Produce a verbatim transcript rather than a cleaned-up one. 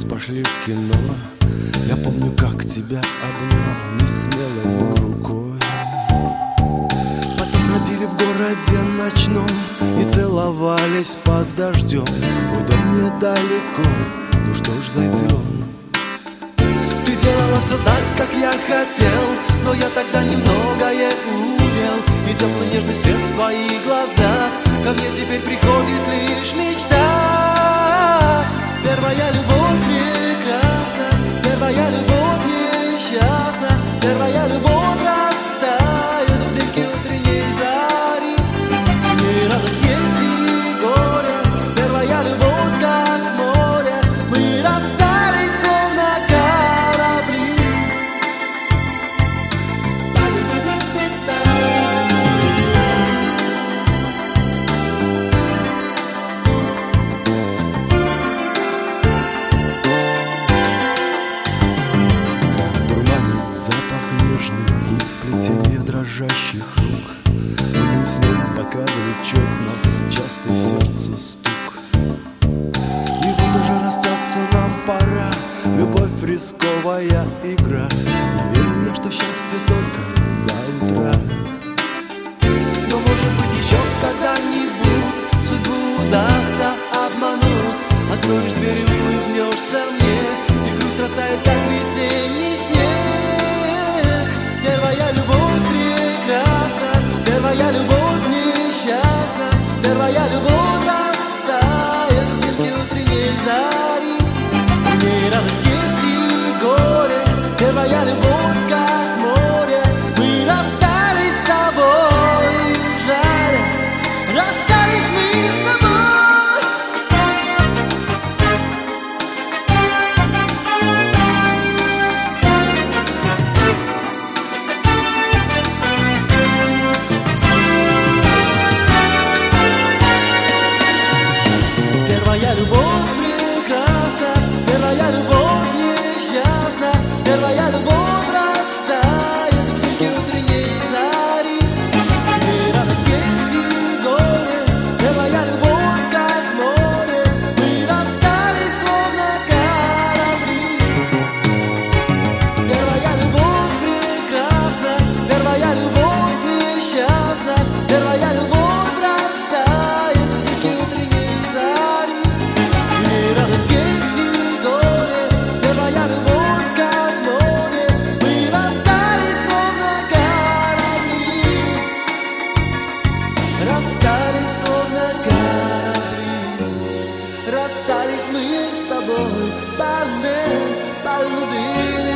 раз пошли в кино. Я помню, как тебя обнял несмелой рукой. Потом ходили в городе ночном и целовались под дождем. Твой дом недалеко, ну что ж, зайдем. Ты делала все так, как я хотел, но я тогда немногое умел. И теплый нежный свет в твоих глазах ко мне теперь приходит лишь мечта. Первая любовь прекрасна, первая любовь несчастна, первая любовь растает в дымке утренней зари. И радость есть и горе, первая любовь как море. Мы расстались словно корабли. Сплетение дрожащих рук. Мы не уснем, пока влечет нас частый сердце стук. И вот уже расстаться нам пора. Любовь — рисковая игра. Не верю я, что счастье только до утра. Но может быть еще когда-нибудь судьбу удастся обмануть. Откроешь дверь и улыбнешься мне, и грусть растает, как весенний снег. Первая любовь прекрасна, первая любовь несчастна, первая любовь растает в дымке утренней зари. В ней радость есть и горе, первая любовь как море. Мы расстались с тобой, жаль, расстались мы с тобой. Первая любовь прекрасна, первая любовь несчастна, первая любовь растает в дымке утренней зари. В ней радость есть и горе, первая любовь как море. Мы расстались словно корабли. Первая любовь прекрасна, первая любовь несчастна, первая любовь растает в дымке утренней зари. Радость есть и горе, первая любовь как море. Мы расстались словно корабли, расстались словно корабли. Расстались мы с тобой, парне, полудыни.